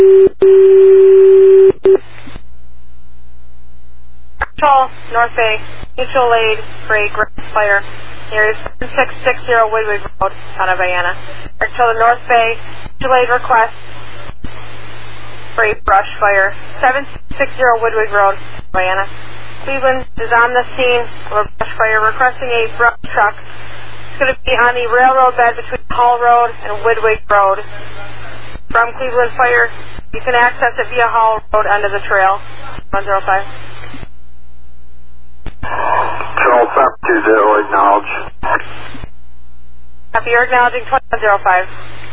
Control, North Bay, mutual aid for a grass fire. Area 7660 Woodward Road, town of Vienna. Control the North Bay, mutual aid request for a brush fire. 7660 Woodward Road, Vienna. Cleveland is on the scene of a brush fire requesting a brush truck. It's going to be on the railroad bed between Hall Road and Woodward Road. From Cleveland Fire, you can access it via Hall Road under the trail. 105. Control 520, acknowledge. Copy, you're acknowledging 2105.